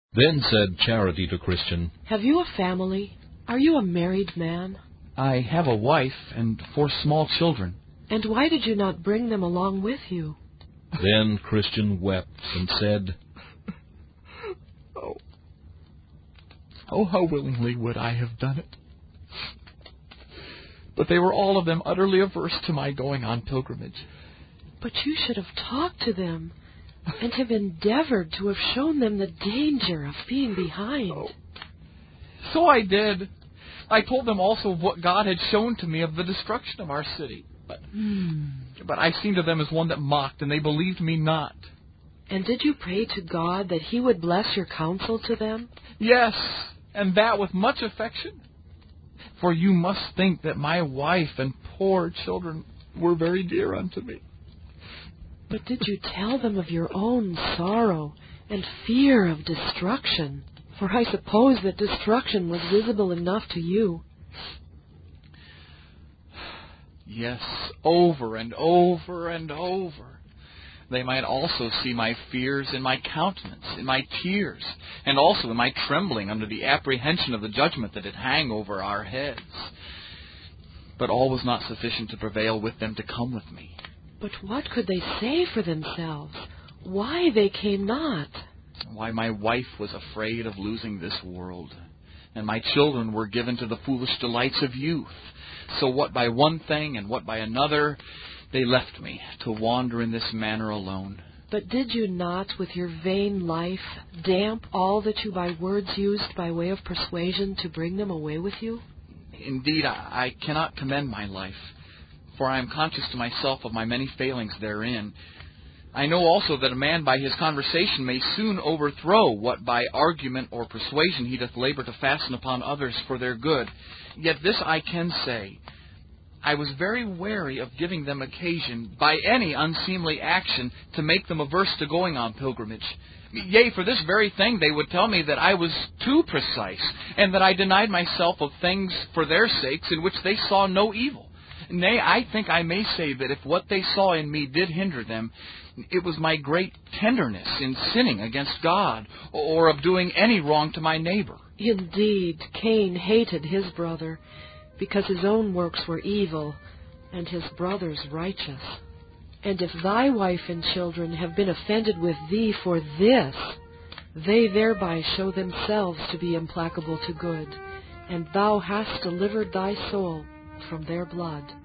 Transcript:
Then said Charity to Christian, "Have you a family? Are you a married man?" "I have a wife and 4 small children." "And why did you not bring them along with you?" Then Christian wept and said, Oh, how willingly would I have done it. But they were all of them utterly averse to my going on pilgrimage. "But you should have talked to them and have endeavored to have shown them the danger of being behind." So I did. I told them also of what God had shown to me of the destruction of our city. But I seemed to them as one that mocked, and they believed me not. "And did you pray to God that He would bless your counsel to them?" Yes, and that with much affection. For you must think that my wife and poor children were very dear unto me. "But did you tell them of your own sorrow and fear of destruction? For I suppose that destruction was visible enough to you." Yes, over and over and over. They might also see my fears in my countenance, in my tears, and also in my trembling under the apprehension of the judgment that had hang over our heads. But all was not sufficient to prevail with them to come with me. "But what could they say for themselves? Why they came not?" Why, my wife was afraid of losing this world, and my children were given to the foolish delights of youth. So what by one thing and what by another, they left me to wander in this manner alone. "But did you not, with your vain life, damp all that you by words used by way of persuasion to bring them away with you?" Indeed, I cannot commend my life, for I am conscious to myself of my many failings therein. I know also that a man by his conversation may soon overthrow what by argument or persuasion he doth labor to fasten upon others for their good. Yet this I can say, I was very wary of giving them occasion by any unseemly action to make them averse to going on pilgrimage. Yea, for this very thing they would tell me that I was too precise, and that I denied myself of things for their sakes in which they saw no evil. Nay, I think I may say that if what they saw in me did hinder them, it was my great tenderness in sinning against God, or of doing any wrong to my neighbor. Indeed, Cain hated his brother, because his own works were evil, and his brother's righteous. And if thy wife and children have been offended with thee for this, they thereby show themselves to be implacable to good, and thou hast delivered thy soul from their blood.